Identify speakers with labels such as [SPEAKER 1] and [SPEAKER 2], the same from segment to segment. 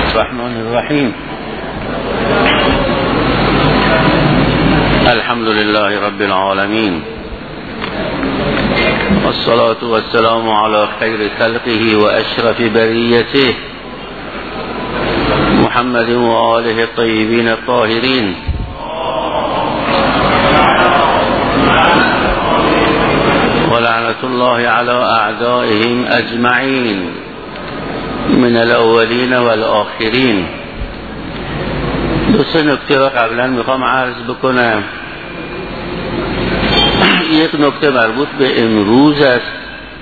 [SPEAKER 1] الرحمن الرحیم. الحمد لله رب العالمین والصلاة والسلام على خیر خلقه و اشرف بریته محمد و آله الطیبین الطاهرین ولعنة الله على اعدائهم اجمعین من الاولین والآخرین. دو سه نکته رو قبلا میخوام عرض بکنم. یک نکته مربوط به امروز است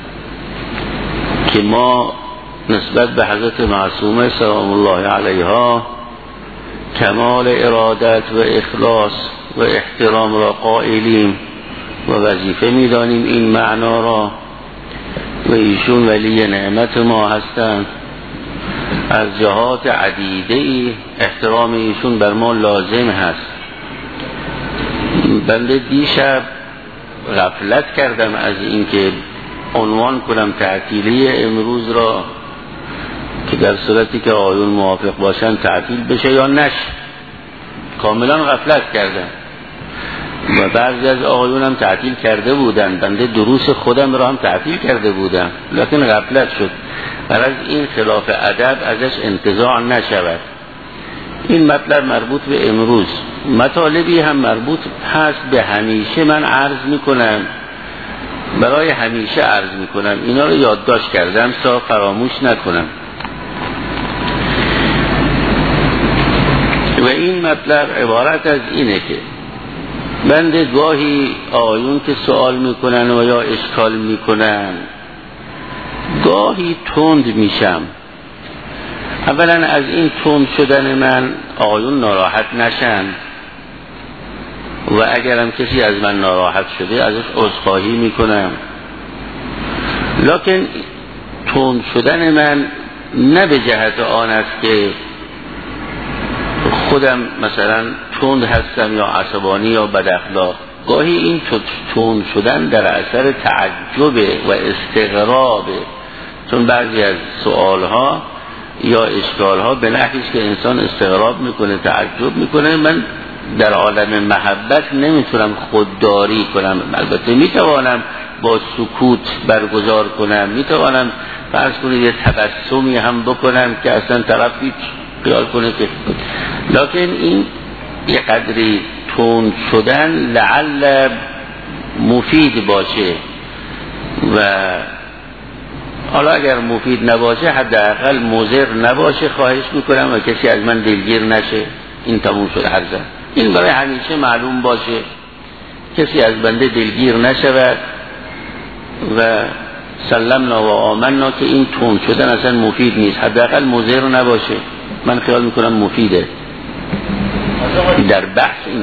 [SPEAKER 1] که ما نسبت به حضرت معصومه سلام الله علیها کمال ارادت و اخلاص و احترام را قائلیم و وظیفه میدانیم این معنا را و ایشون ولی نعمت ما هستند. از جهات عدیده احترام ایشون بر ما لازم هست. بنده دیشب غفلت کردم از اینکه عنوان کنم تعطیلی امروز را که در صورتی که آیون موافق باشن تعطیل بشه یا نشه. کاملا غفلت کردم و بعضی از آقایون هم تعطیل کرده بودن. بنده دروس خودم را هم تعطیل کرده بودم لکن غفلت شد. برای این خلاف ادب ازش انتزاع نشود. این مطلب مربوط به امروز. مطالبی هم مربوط هست به همیشه. من عرض میکنم، برای همیشه عرض میکنم. اینا رو یادداشت کردم تا فراموش نکنم. و این مطلب عبارت از اینه که بنده گاهی آیون که سوال میکنن و یا اشکال میکنن گاهی تند میشم. اولا از این تند شدن من آیون ناراحت نشن و اگرم کسی از من ناراحت شده ازش عذرخواهی میکنم. لکن تند شدن من نه به جهت آن است که خودم مثلا تند هستم یا عصبانی یا بد اخلاق. گاهی این تند شدن در اثر تعجب و استغرابه، چون بعضی از سوالها یا اشکالها به نحوی است که انسان استغراب میکنه، تعجب میکنه. من در عالم محبت نمیتونم خودداری کنم. البته میتوانم با سکوت برگزار کنم، میتوانم فرض کنید یه تبسمی هم بکنم که اصلا طرفی خیال کنه که، لکن این یه قدری تند شدن لعل مفید باشه و حالا اگر مفید نباشه حداقل مضر نباشه خواهش میکنم و کسی از من دلگیر نشه. این تموم شد حرزه. این برای همیشه معلوم باشه، کسی از بنده دلگیر نشود و سلمنا و آمنا که این تند شدن اصلا مفید نیست، حداقل مضر نباشه. من خیال میکنم مفیده. در بحث این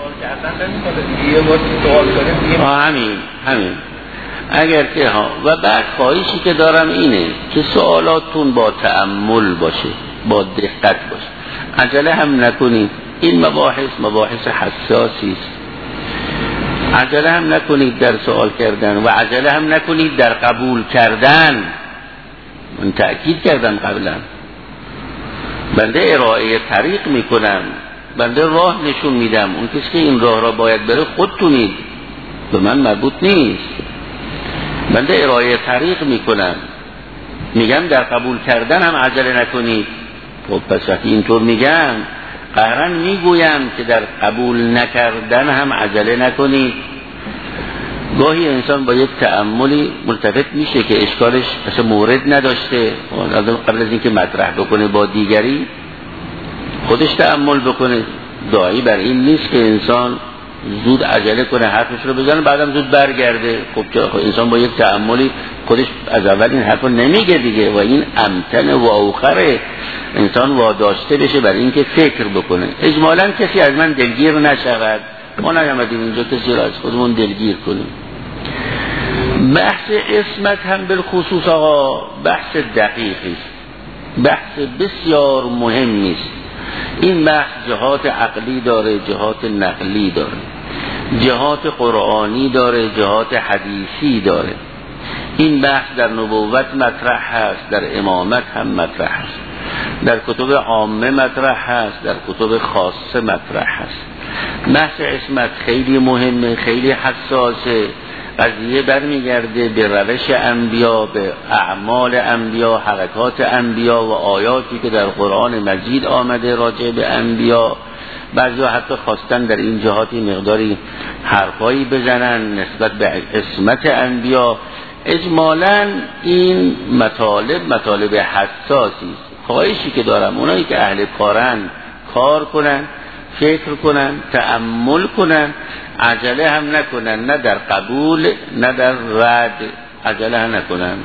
[SPEAKER 1] همین اگر که ها. و بعد خواهشی که دارم اینه که سوالاتون با تأمل باشه، با دقت باشه. عجله هم نکنید. این مباحث حساسی است. عجله هم نکنید در سوال کردن و عجله هم نکنید در قبول کردن. من تأکید کردم قبلا، بنده ارائه طریق میکنم، بنده راه نشون میدم. اون کسی که این راه را باید بره خودتونید، به من مربوط نیست. بنده ارائه طریق میکنم، میگم در قبول کردن هم عجله نکنید. خب پس وقتی اینطور میگم قهرن میگویم که در قبول نکردن هم عجله نکنید. گاهی انسان با یک تأملی ملتفت میشه که اشکالش اصلا مورد نداشته. قبل از اینکه مطرح بکنه با دیگری خودش تأمل بکنه. داعی بر این نیست که انسان زود عجله کنه حرفش رو بزنه بعدم زود برگرده. خب چرا؟ انسان با یک تأملی خودش از اول این حرف رو نمیگه دیگه و این امتن و اوخره انسان واداشته بشه برای اینکه فکر بکنه. اجمالا کسی از من دلگیر نشود. ما نیامدیم اینجا کسی رو از خودمون دلگیر کنیم. بحث اسمت هم بالخصوص آقا بحث دقیقی است، بحث بسیار مهمی است. این بحث جهات عقلی داره، جهات نقلی داره، جهات قرآنی داره، جهات حدیثی داره. این بحث در نبوت مطرح هست، در امامت هم مطرح هست. در کتب عامه مطرح هست، در کتب خاصه مطرح هست. بحث عصمت خیلی مهمه، خیلی حساسه. قضیه برمیگرده به روش انبیا، به اعمال انبیا، حرکات انبیا و آیاتی که در قرآن مجید آمده راجع به انبیا. بعضی‌ها حتی خواستن در این جهاتی مقداری حرفایی بزنن نسبت به عصمت انبیا. اجمالاً این مطالب حساسی است. خواهشی که دارم اونایی که اهل کارن کار کنن، فکر کنن، تأمل کنن، عجله هم نکنن، نه در قبول نه در رد عجله هم نکنن.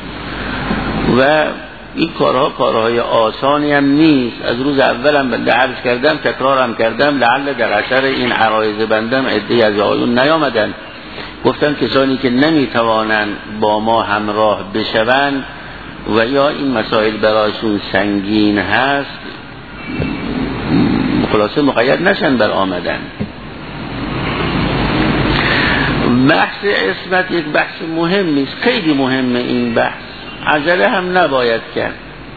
[SPEAKER 1] و این کارهای آسانی هم نیست. از روز اولم بنده عرض کردم، تکرارم کردم، لعل در اثر این عرایض بندم عده‌ای از آقایون نیامدن، گفتن کسانی که نمیتوانن با ما همراه بشون و یا این مسائل برایشون سنگین هست، خلاصه مقید نشن بر آمدن. بحث عصمت یک بحث مهمی است، خیلی مهمه این بحث، عجله هم نباید کرد.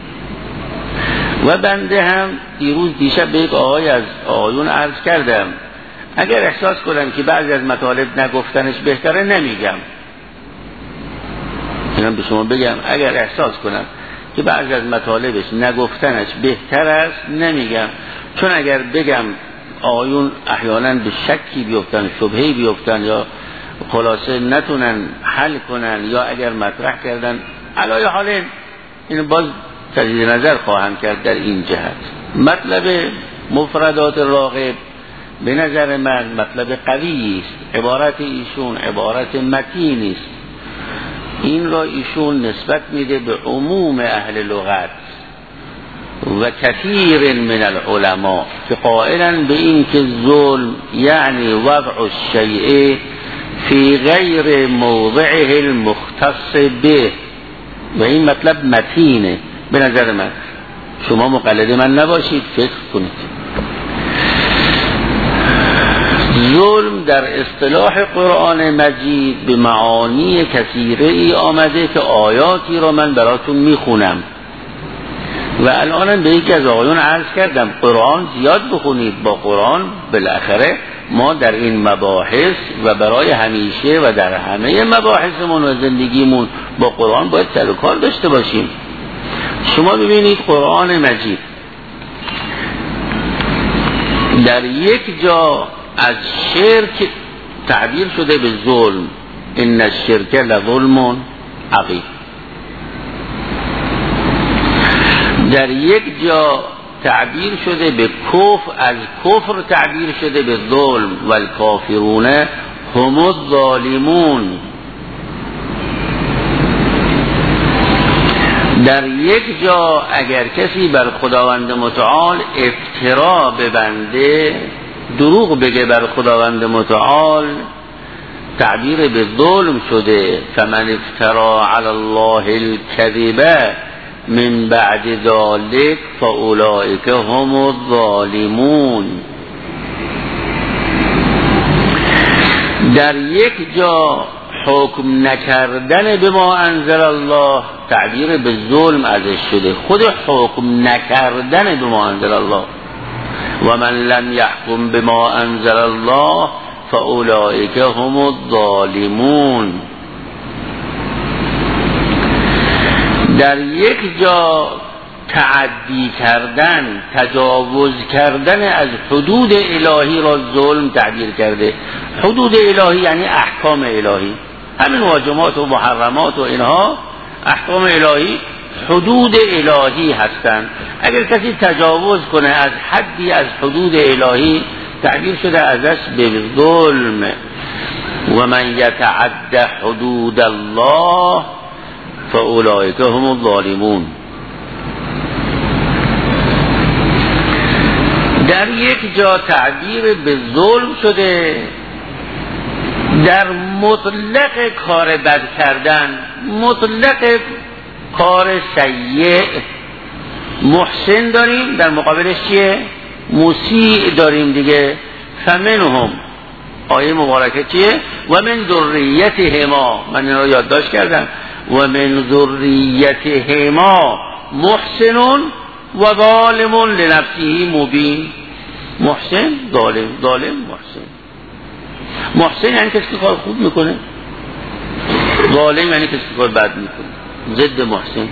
[SPEAKER 1] و بنده هم دیشب به یک آقای از آقایون عرض کردم، اگر احساس کنم که بعضی از مطالب نگفتنش بهتره نمیگم. اینم به شما بگم، اگر احساس کنم که بعضی از مطالبش نگفتنش بهتر است نمیگم، چون اگر بگم آقایون احیانا به شکی بیفتن، شبهه‌ای بیفتن، یا خلاصه نتونن حل کنن، یا اگر مطرح کردن علای حال این باز تجدید نظر خواهم کرد در این جهت. مطلب مفردات راغب به نظر من مطلب قوی است. عبارت ایشون عبارت متینی است. این را ایشون نسبت میده به عموم اهل لغت و کثیر من العلماء که قائلا به این که ظلم یعنی وضع الشیء فی غیر موضعه المختص به، و این مطلب متینه به نظر من. شما مقلد من نباشید، فکر کنید. ظلم در اصطلاح قرآن مجید به معانی کثیره ای آمده که آیاتی را من براتون میخونم و الانم به یکی از آقایون عرض کردم قرآن زیاد بخونید. با قرآن بالاخره ما در این مباحث و برای همیشه و در همه مباحثمون و زندگیمون با قرآن باید سر و کار داشته باشیم. شما ببینید قرآن مجید در یک جا از شرک تعبیر شده به ظلم، ان الشرک لظلم عظیم. در یک جا تعبیر شده به کفر، از کفر تعبیر شده به ظلم، والکافرون هم الظالمون. در یک جا اگر کسی بر خداوند متعال افترا ببنده، دروغ بگه بر خداوند متعال، تعبیر به ظلم شده. فمن افترا علی الله الکذب من بعد ذلك فاولئک هم الظالمون. در یک جا حکم نکردن به ما انزل الله تعبیر به ظلم ازش شده، خود حکم نکردن به ما انزل الله. و من لم یحکم بما انزل الله فاولئک هم الظالمون. در یک جا تعدی کردن، تجاوز کردن از حدود الهی را ظلم تعبیر کرده. حدود الهی یعنی احکام الهی، همین واجبات و محرمات و اینها احکام الهی حدود الهی هستند. اگر کسی تجاوز کنه از حدی از حدود الهی تعبیر شده ازش به ظلم. و من یتعد حدود الله فاولئک هم الظالمون. در یک جا تعبیر به ظلم شده در مطلق کار بد کردن، مطلق کار سیء. محسن داریم، در مقابلش چیه؟ مسیء داریم دیگه. فمنهم، آیه مبارکه چیه؟ و من ذریتهما، من این رو یادداشت کردم، و من ذریتهما محسن و ظالم لنفسه مبین. محسن ظالم، ظالم محسن. محسن یعنی کسی که کار خوب میکنه، ظالم یعنی کسی که کار بد میکنه، ضد محسن.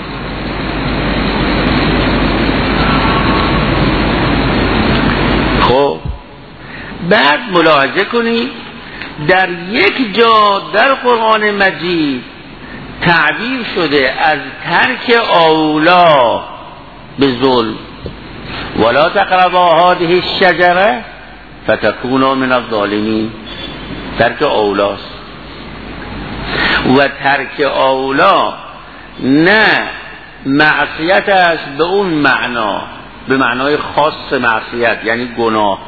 [SPEAKER 1] خب بعد ملاحظه کنید در یک جا در قرآن مجید تعبیر شده از ترک اولا به ظلم، ولا تقربا هذه الشجره فتكونوا من الظالمین. ترک اولاست و ترک اولا نه معصیت است به اون معنا، به معنای خاص معصیت یعنی گناه،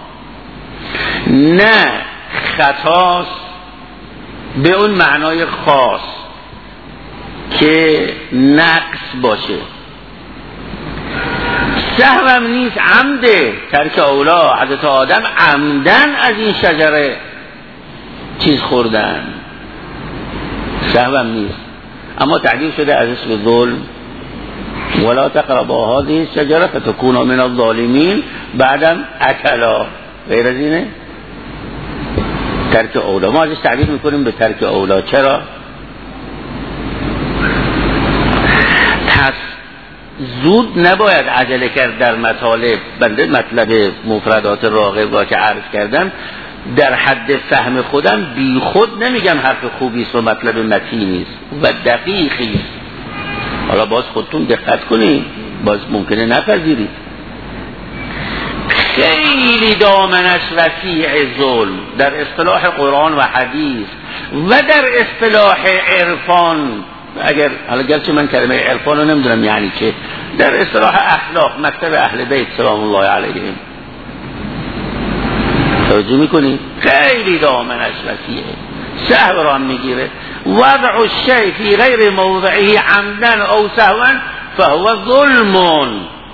[SPEAKER 1] نه خطاست به اون معنای خاص که نقص باشه. سهوم نیست، عمده. ترک اولا حضرت آدم عمدن از این شجره چیز خوردن، سهوم نیست، اما تعبیر شده ازش به ظلم. ولا تقربا هذه الشجره فتكونوا من الظالمین. بعدم اکلا، غیر از اینه. ترک اولا ما ازش تعبیر میکنیم به ترک اولا. چرا؟ پس زود نباید عجله کرد در مطالب. بنده مطلب مفردات راغب را که عرض کردم در حد فهم خودم بی خود نمیگم حرف خوبی است و مطلب متینی است و دقیقی است. حالا باز خودتون دقت کنید، باز ممکنه نپذیرید. خیلی دامنش وسیع ظلم در اصطلاح قرآن و حدیث و در اصطلاح عرفان. اگر حالا گرچه من کلمه عرفان رو نمیدونم یعنی چه، در اصطلاح اخلاق مکتب اهل بیت سلام الله علیهم توجه میکنید؟ خیلی دامنش وسیعه، سهو را میگیره. وضع الشیء فی غیر موضعه عمدا او سهوا فهو ظلم.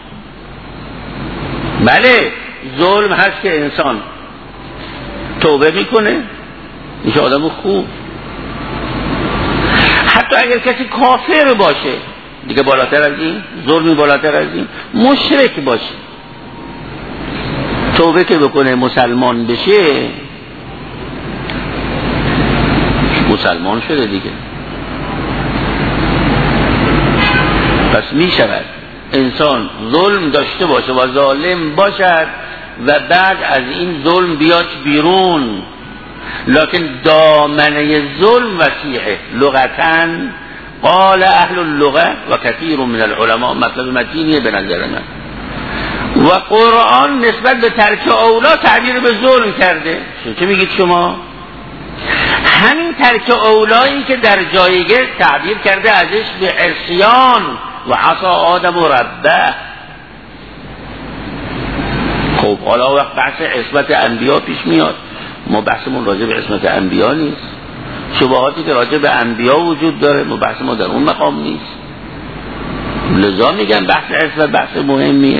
[SPEAKER 1] بله ظلم هست که انسان توبه میکنه میشه آدم خوب، حتی اگر کسی کافر باشه دیگه بالاتر از این، ظلمی بالاتر از این، مشرک باشه توبه که بکنه مسلمان بشه مسلمان شده دیگه. پس می شود انسان ظلم داشته باشه و ظالم باشد و بعد از این ظلم بیاد بیرون، لکن دامنه ظلم وسیعه. لغتاً قال اهل اللغه و کثیر من العلماء، مطلب متینیه به نظر من. و قرآن نسبت به ترک اولا تعبیر به ظلم کرده. چه میگید شما؟ همین ترک اولایی که در جایگه تعبیر کرده ازش به عصیان و عصا آدم و ربه. خب حالا وقت بحث عصمت انبیا پیش میاد، ما بحثمون راجع به عصمت انبیا نیست. شبهاتی که راجع به انبیا وجود داره ما بحث ما در اون مقام نیست. لذا میگم بحث عصمت بحث مهمیه.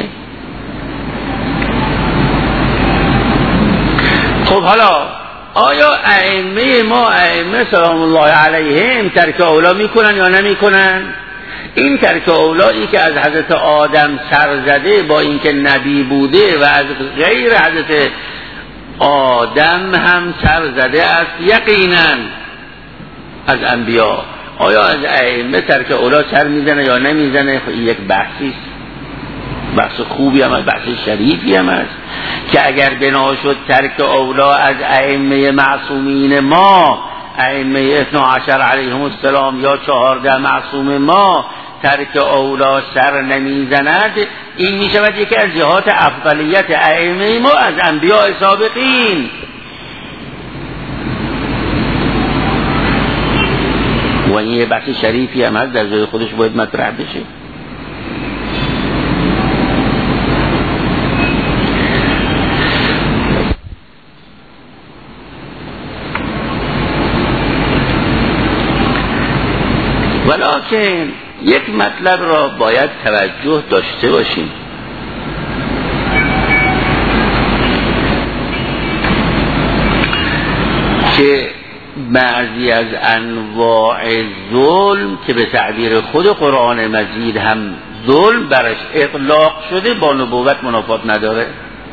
[SPEAKER 1] خب حالا آیا ائمه ما، ائمه سلام الله علیهم، ترک اولا میکنن یا نمیکنن؟ این ترک اولایی که از حضرت آدم سر زده با اینکه نبی بوده و از غیر حضرت آدم هم سر زده است یقینا از انبیا، آیا از ائمه ترک اولا سر میزنه یا نمیزنه؟ این یک بحثی است، بحث خوبی هم است، بحث شریفی هم است که اگر بنا شد ترک اولا از ائمه معصومین ما، ائمه 12 علیهم السلام یا 14 معصوم ما ترک اولا سر نمیزند، این میشود یکی از جهات افضلیت ائمه ما از انبیاء سابقین. و این یه بحث شریفی هم هست، در جای خودش باید مطرح بشه. ولکن یک مطلب را باید توجه داشته باشیم که بعضی از انواع ظلم که به تعبیر خود قرآن مجید هم ظلم برش اطلاق شده با نبوت منافات نداره،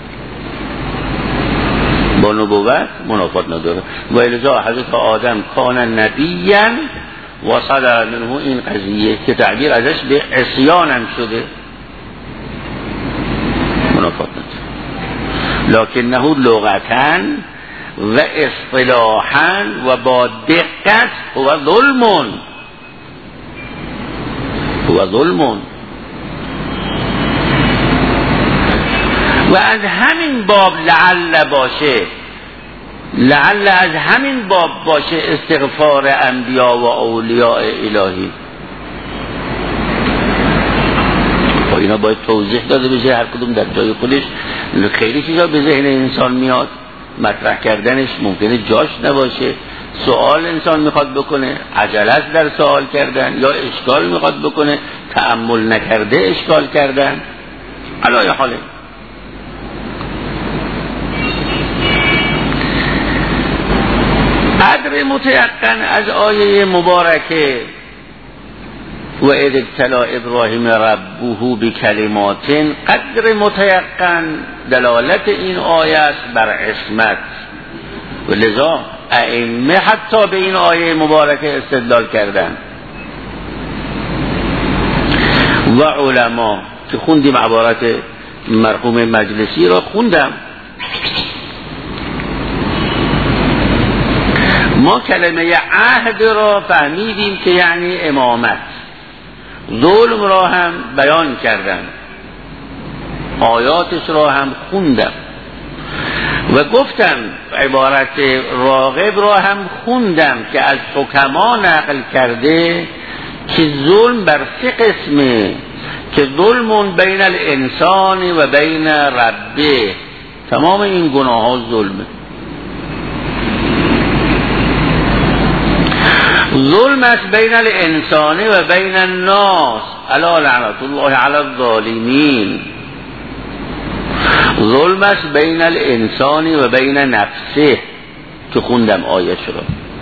[SPEAKER 1] با نبوت منافات نداره. و لذا حضرت آدم کان نبیًا و صدر منه این قضیه که تعبیر ازش به عصیان هم شده، منافات نداره. لکنه لغتاً و اصطلاحاً و با دقت هو ظلم. و از همین باب لعل از همین باب باشه استغفار انبیا و اولیاء الهی. با اینا باید توضیح داده بشه، هر کدوم در جای خودش. خیلی چیزا به ذهن انسان میاد، مطرح کردنش ممکنه جاش نباشه، سوال انسان میخواد بکنه، عجله در سوال کردن، یا اشکال میخواد بکنه، تأمل نکرده اشکال کردن. علای حاله قدر متیقن از آیه مبارکه و اذ ابتلی ابراهیم ربه بکلمات، قدر متیقن دلالت این آیه است بر عصمت. و لذا ائمه حتی به این آیه مبارکه استدلال کردن و علما که خوندیم عبارت مرحوم مجلسی را خوندم. ما کلمه عهد را فهمیدیم که یعنی امامت، ظلم را هم بیان کردم، آیاتش را هم خوندم و گفتم عبارت راغب را هم خوندم که از حکما نقل کرده که ظلم بر 3 قسمه، که ظلم بین الانسان و بین ربه، تمام این گناه ها ظلمه. ظلم است بین الانسان و بین الناس، الا لعنت الله علی الظالمین. ظلم است بین الانسان و بین نفسه که خوندم آیه را،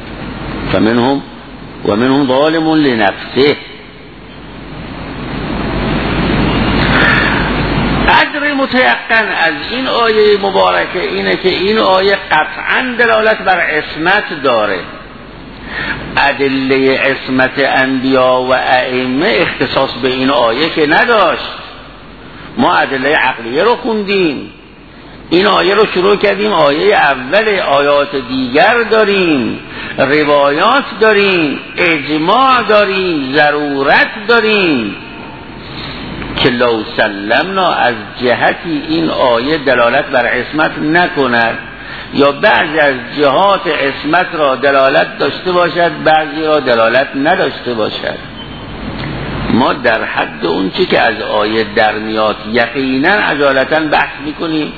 [SPEAKER 1] فمنهم ظالم لنفسه. قدر متیقن از این آیه مبارکه اینه که این آیه قطعا دلالت بر عصمت داره. ادله عصمت انبیا و ائمه اختصاص به این آیه که نداشت. ما ادله عقلیه رو خوندیم، این آیه رو شروع کردیم، آیه اول، آیات دیگر داریم، روایات داریم، اجماع داریم، ضرورت داریم که لو سلمنا از جهتی این آیه دلالت بر عصمت نکند، یا بعضی از جهات عصمت را دلالت داشته باشد، بعضی را دلالت نداشته باشد. ما در حد اون چی که از آیه در میاد یقینا عجالتا بحث میکنیم.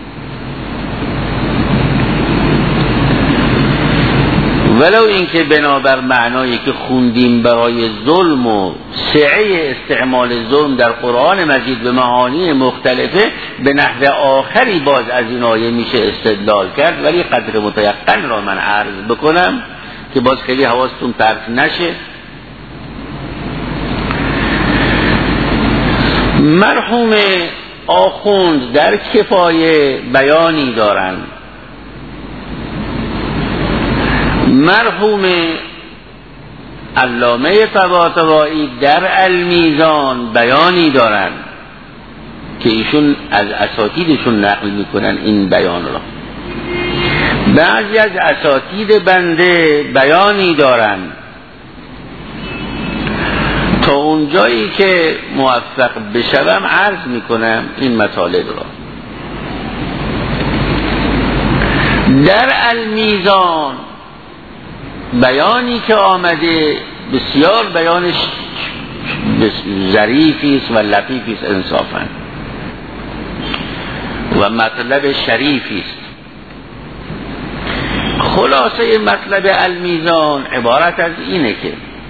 [SPEAKER 1] ولو اینکه بنابر معنایی که خوندیم برای ظلم و سعه استعمال ظلم در قرآن مجید به معانی مختلفه، به نحو آخری باز از این آیه میشه استدلال کرد، ولی قدر متیقن را من عرض بکنم که باز خیلی حواستون پرت نشه. مرحوم آخوند در کفایه بیانی دارند، مرحوم علامه طباطبایی در المیزان بیانی دارند که ایشون از اساتیدشون نقل میکنن این بیان را. بعضی از اساتید بنده بیانی دارند. تا اونجایی که موفق بشوم عرض میکنم این مطالب را. در المیزان بیانی که آمده بسیار بیانش ظریفی است و لطیفی است انصافا و مطلب شریفی است. خلاصه مطلب المیزان عبارت از اینه که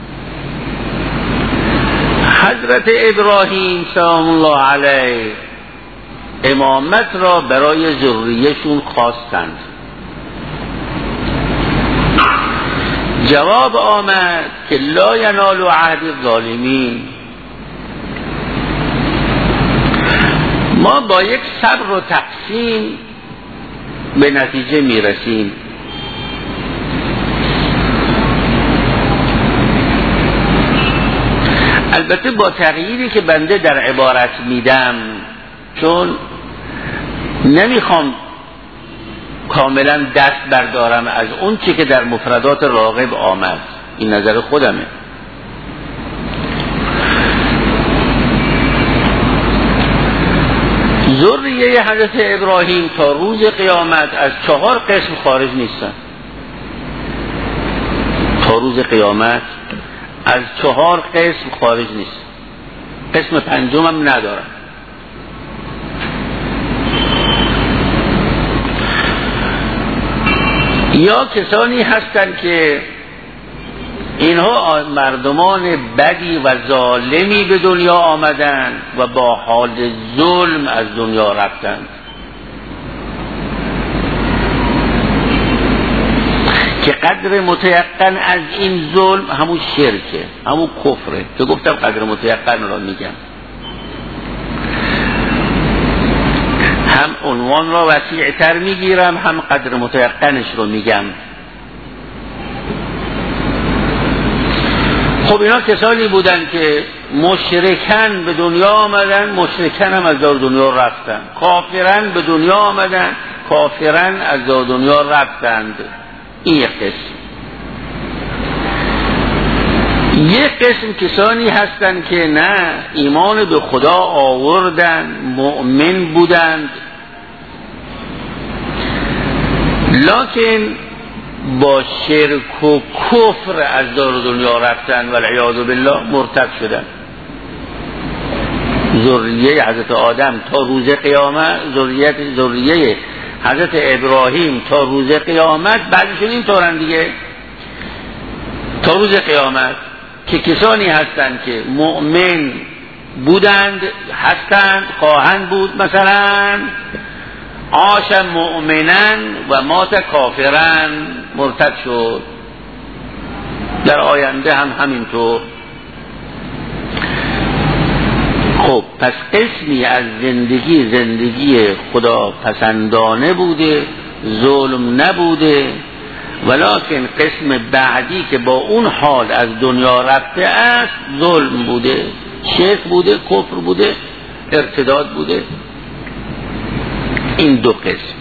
[SPEAKER 1] حضرت ابراهیم سلام الله علیه امامت را برای ذریه‌شون خواستند. جواب آمد که لا ینال عهد الظالمین، ما با یک صبر و تقسیم به نتیجه میرسیم. البته با تغییری که بنده در عبارت میدم، چون نمیخوام کاملا دست بردارم از اون چی که در مفردات راغب آمد، این نظر خودمه. ذریه حضرت ابراهیم تا روز قیامت از 4 قسم خارج نیستن. تا روز قیامت از 4 قسم خارج نیست. قسم پنجم هم ندارن. یا کسانی هستند که اینها مردمان بدی و ظالمی به دنیا آمدند و با حال ظلم از دنیا رفتند، که قدر متیقن از این ظلم همون شرکه، همون کفره که گفتم قدر متیقن را میگم. هم عنوان را وسیع‌تر میگیرم، هم قدر متیقنش رو میگم. خب اینا کسانی بودن که مشرکن به دنیا آمدن، مشرکن هم از دار دنیا رفتن. کافرن به دنیا آمدن، کافرن از دار دنیا رفتند. این یک قسم. یک قسم کسانی هستن که نه، ایمان به خدا آوردن، مؤمن بودند، لکن با شرک و کفر از دار دنیا رفتن و والعیاذ بالله مرتد شدن. ذریه حضرت آدم تا روز قیامت، ذریه حضرت ابراهیم تا روز قیامت، بعدشون این طورن دیگه، تا روز قیامت، که کسانی هستند که مؤمن بودند، هستند، خواهند بود. مثلا عاش مؤمنن و مات کافرن، مرتد شد. در آینده هم همینطور. خب پس قسمی از زندگی خدا پسندانه بوده، ظلم نبوده، ولکن قسم بعدی که با اون حال از دنیا رفته است ظلم بوده، شرک بوده، کفر بوده، ارتداد بوده. این دو قسم.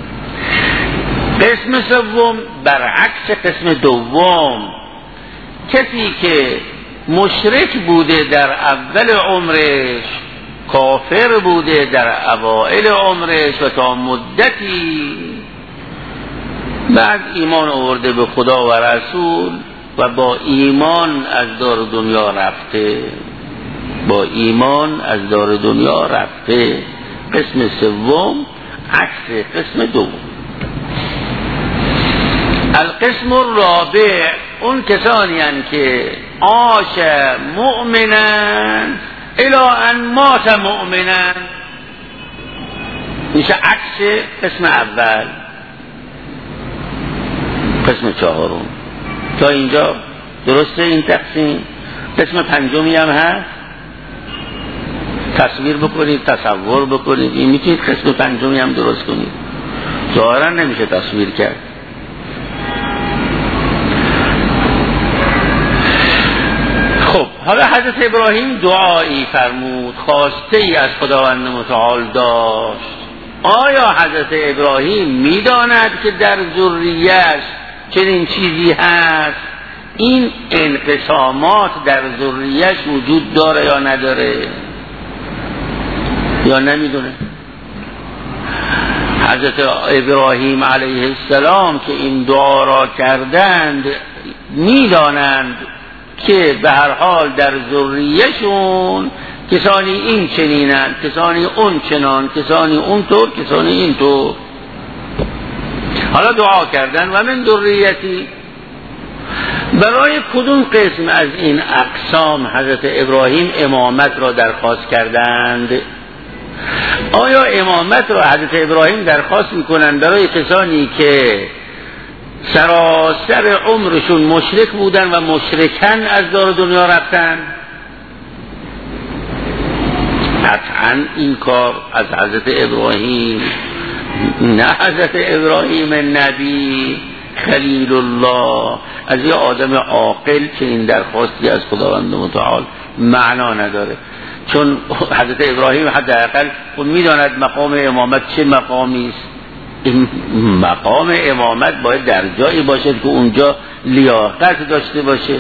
[SPEAKER 1] قسم سوم برعکس قسم دوم، کسی که مشرک بوده در اول عمرش، کافر بوده در اوائل عمرش و تا مدتی بعد ایمان آورده به خدا و رسول و با ایمان از دار دنیا رفته، با ایمان از دار دنیا رفته. قسم سوم عکس قسم دوم. القسم الرابع اون کسانی هستند که عاش مؤمنا الی ان مات مؤمنا، میشه عکس قسم اول. قسم چهارم. تا اینجا درسته این تقسیم؟ قسم پنجمی هم هست. تصویر بکنید، تصور بکنید، این میتونید قسم پنجمی هم درست کنید. ظاهرا نمیشه تصویر کرد. خب حالا حضرت ابراهیم دعایی فرمود، خواسته ای از خداوند متعال داشت. آیا حضرت ابراهیم میداند که در ذریه‌اش چنین چیزی هست؟ این انقسامات در ذریه‌اش وجود داره یا نداره؟ یا نمیدونه؟ حضرت ابراهیم علیه السلام که این دعا را کردند میدانند که به هر حال در ذریه‌شون کسانی این چنینند، کسانی اون چنان، کسانی اون طور، کسانی این طور. حالا دعا کردن و من ذریتی. برای کدوم قسم از این اقسام حضرت ابراهیم امامت را درخواست کردند؟ آیا امامت را حضرت ابراهیم درخواست میکنند برای کسانی که سراسر عمرشون مشرک بودن و مشرکن از دار دنیا رفتن؟ قطعا این کار از حضرت ابراهیم، نه حضرت ابراهیم نبی خلیل الله، از یه آدم عاقل که این درخواستی از خداوند متعال معنا نداره. چون حضرت ابراهیم حداقل اون میداند مقام امامت چه مقامی است. این مقام امامت باید در جایی باشد که اونجا لیاقت داشته باشه،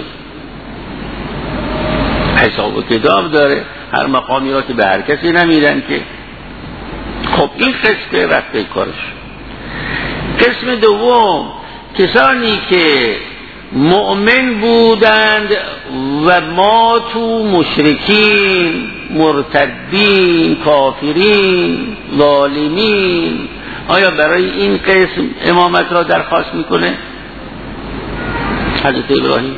[SPEAKER 1] حساب و کتاب داره، هر مقامی را که به هر کسی نمیدن که. خب این قسم رفت کارش. قسم دوم کسانی که مؤمن بودند و ما تو مشرکین، مرتدین، کافرین، ظالمین، آیا برای این قسم امامت را درخواست میکنه حضرت ابراهیم؟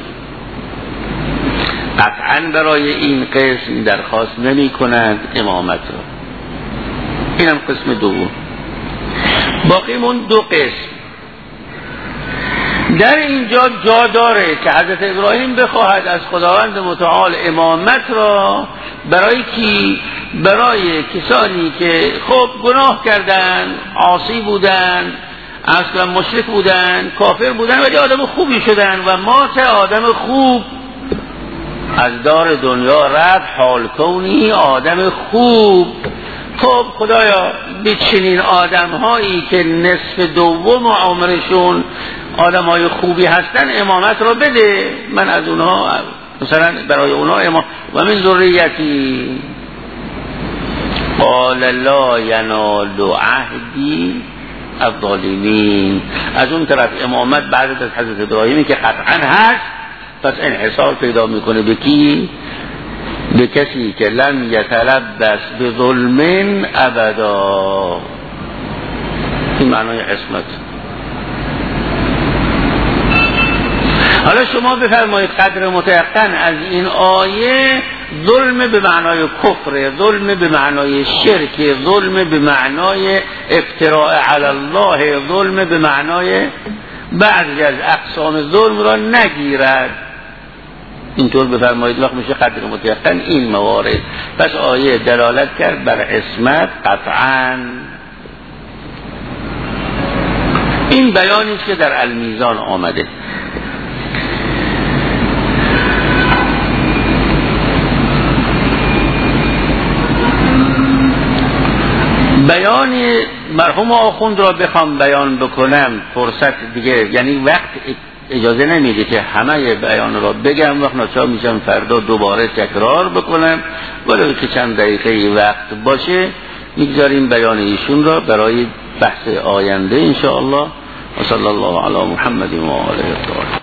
[SPEAKER 1] قطعا برای این قسم درخواست نمی کنند امامت را. اینم قسم دوم. باقیمون دو قسم. در اینجا جا داره که حضرت ابراهیم بخواهد از خداوند متعال امامت را برای کی؟ برای کسانی که خب گناه کردن، عاصی بودن، اصلا مشرک بودن، کافر بودن، ولی آدم خوبی شدن و مات آدم خوب از دار دنیا رفت، حال کونی آدم خوب. خب خدایا به چنین آدم هایی که نصف دوم عمرشون آدم های خوبی هستن امامت را بده، من از اونها مثلا برای اونها امام و من ذریتی. قال لا ینال عهدی الظالمین. از اون طرف امامت بعد از حضرت ابراهیمی که قطعا هست، پس انحصار پیدا میکنه به کی؟ به کسی که لم یتلبس به ظلم ابدا. این معنای عصمت. حالا شما بفرمایید قدر متيقن از این آیه، ظلم به معنای کفر، ظلم به معنای شرک، ظلم به معنای افتراء علی الله، ظلم به معنای بعضی از اقسام ظلم را نگیرد. اینطور بفرمایید وقت میشه قدر متيقن این موارد. پس آیه دلالت کرد بر عصمت قطعا. این بیانی است که در المیزان آمده. بیان مرحوم آخوند را بخوام بیان بکنم فرصت دیگه، یعنی وقت اجازه نمیده که همه بیان را بگم، وقت ناچار میشم فردا دوباره تکرار بکنم، ولی که چند دقیقه وقت باشه میگذاریم بیان ایشون را برای بحث آینده انشاءالله. و صلی الله علی محمد و آله الطاهرین.